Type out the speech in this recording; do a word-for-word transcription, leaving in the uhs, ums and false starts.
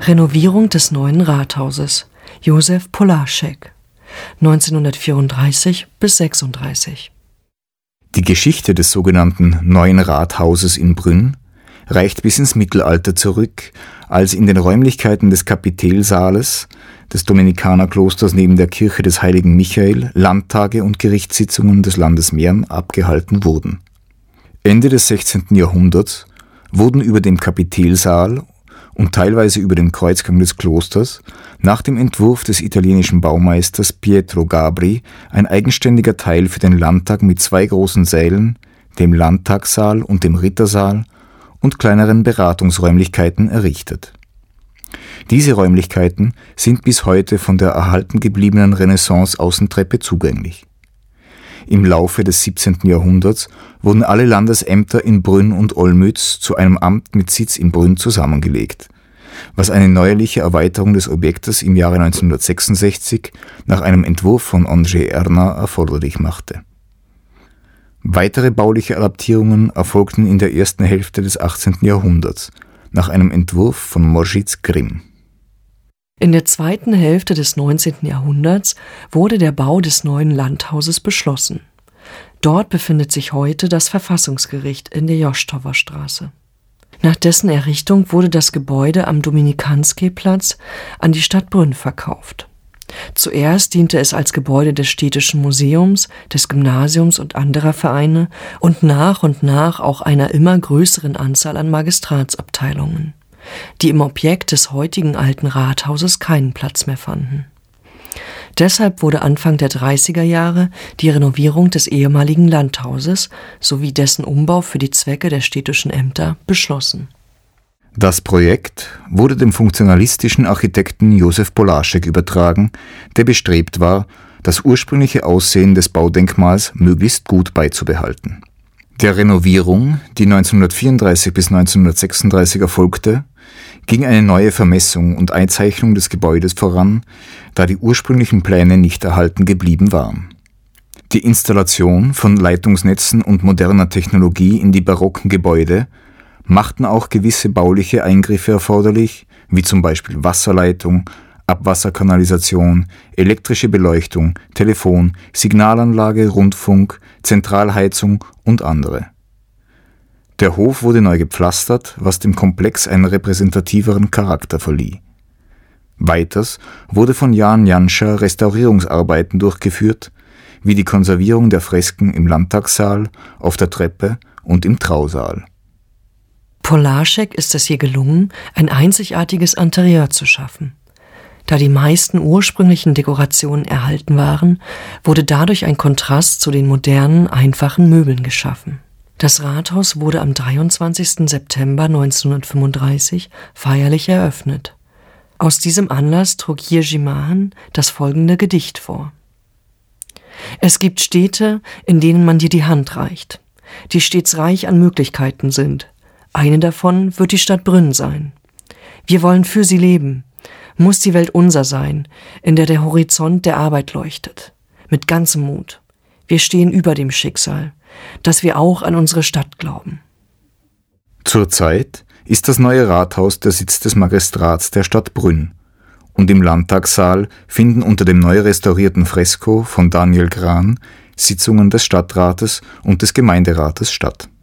Renovierung des neuen Rathauses, Josef Polášek, neunzehnhundertvierunddreißig bis sechsunddreißig. Die Geschichte des sogenannten Neuen Rathauses in Brünn reicht bis ins Mittelalter zurück, als in den Räumlichkeiten des Kapitelsaales des Dominikanerklosters neben der Kirche des heiligen Michael Landtage und Gerichtssitzungen des Landes Mähren abgehalten wurden. Ende des sechzehnten Jahrhunderts wurden über dem Kapitelsaal und teilweise über dem Kreuzgang des Klosters nach dem Entwurf des italienischen Baumeisters Pietro Gabri ein eigenständiger Teil für den Landtag mit zwei großen Sälen, dem Landtagssaal und dem Rittersaal, und kleineren Beratungsräumlichkeiten errichtet. Diese Räumlichkeiten sind bis heute von der erhalten gebliebenen Renaissance-Außentreppe zugänglich. Im Laufe des siebzehnten Jahrhunderts wurden alle Landesämter in Brünn und Olmütz zu einem Amt mit Sitz in Brünn zusammengelegt, was eine neuerliche Erweiterung des Objektes im Jahre neunzehnhundertsechsundsechzig nach einem Entwurf von Andrzej Erna erforderlich machte. Weitere bauliche Adaptierungen erfolgten in der ersten Hälfte des achtzehnten Jahrhunderts nach einem Entwurf von Moritz Grimm. In der zweiten Hälfte des neunzehnten Jahrhunderts wurde der Bau des neuen Landhauses beschlossen. Dort befindet sich heute das Verfassungsgericht in der Joschtower Straße. Nach dessen Errichtung wurde das Gebäude am Dominikansky-Platz an die Stadt Brünn verkauft. Zuerst diente es als Gebäude des Städtischen Museums, des Gymnasiums und anderer Vereine und nach und nach auch einer immer größeren Anzahl an Magistratsabteilungen, die im Objekt des heutigen alten Rathauses keinen Platz mehr fanden. Deshalb wurde Anfang der dreißiger Jahre die Renovierung des ehemaligen Landhauses sowie dessen Umbau für die Zwecke der städtischen Ämter beschlossen. Das Projekt wurde dem funktionalistischen Architekten Josef Polášek übertragen, der bestrebt war, das ursprüngliche Aussehen des Baudenkmals möglichst gut beizubehalten. Der Renovierung, die neunzehnhundertvierunddreißig bis neunzehnhundertsechsunddreißig erfolgte, ging eine neue Vermessung und Einzeichnung des Gebäudes voran, da die ursprünglichen Pläne nicht erhalten geblieben waren. Die Installation von Leitungsnetzen und moderner Technologie in die barocken Gebäude machten auch gewisse bauliche Eingriffe erforderlich, wie zum Beispiel Wasserleitung, Abwasserkanalisation, elektrische Beleuchtung, Telefon, Signalanlage, Rundfunk, Zentralheizung und andere. Der Hof wurde neu gepflastert, was dem Komplex einen repräsentativeren Charakter verlieh. Weiters wurde von Jan Janša Restaurierungsarbeiten durchgeführt, wie die Konservierung der Fresken im Landtagssaal, auf der Treppe und im Trausaal. Polášek ist es hier gelungen, ein einzigartiges Interieur zu schaffen. Da die meisten ursprünglichen Dekorationen erhalten waren, wurde dadurch ein Kontrast zu den modernen, einfachen Möbeln geschaffen. Das Rathaus wurde am dreiundzwanzigsten September neunzehnhundertfünfunddreißig feierlich eröffnet. Aus diesem Anlass trug Jiří Máchen das folgende Gedicht vor. Es gibt Städte, in denen man dir die Hand reicht, die stets reich an Möglichkeiten sind. Eine davon wird die Stadt Brünn sein. Wir wollen für sie leben. Muss die Welt unser sein, in der der Horizont der Arbeit leuchtet. Mit ganzem Mut. Wir stehen über dem Schicksal, dass wir auch an unsere Stadt glauben. Zurzeit ist das neue Rathaus der Sitz des Magistrats der Stadt Brünn und im Landtagssaal finden unter dem neu restaurierten Fresko von Daniel Gran Sitzungen des Stadtrates und des Gemeinderates statt.